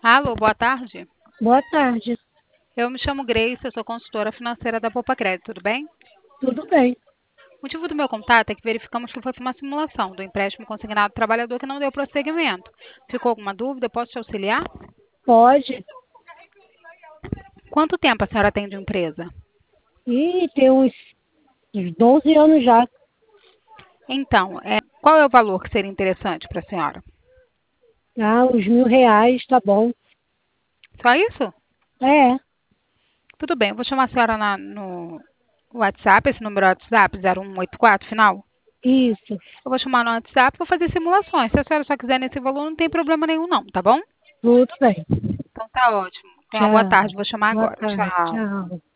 Alô, boa tarde. Boa tarde. Eu me chamo Grace, eu sou consultora financeira da Poupa Crédito, tudo bem? Tudo bem? O motivo do meu contato é que verificamos que foi uma simulação do empréstimo consignado ao trabalhador que não deu prosseguimento. Ficou alguma dúvida? Posso te auxiliar? Pode. Quanto tempo a senhora tem de empresa? Tem uns 12 anos já. Então, qual é o valor que seria interessante para a senhora? Uns R$ 1.000, tá bom. Só isso? É, Tudo bem, eu vou chamar a senhora no WhatsApp, esse número é WhatsApp 0184 final. isso. Eu vou chamar no WhatsApp e vou fazer simulações. Se a senhora só quiser nesse valor, não tem problema nenhum não, tá bom? Tudo bem. Então tá ótimo. Tenha uma boa Tchau. tarde, vou chamar Boa agora. tarde. Tchau. Tchau.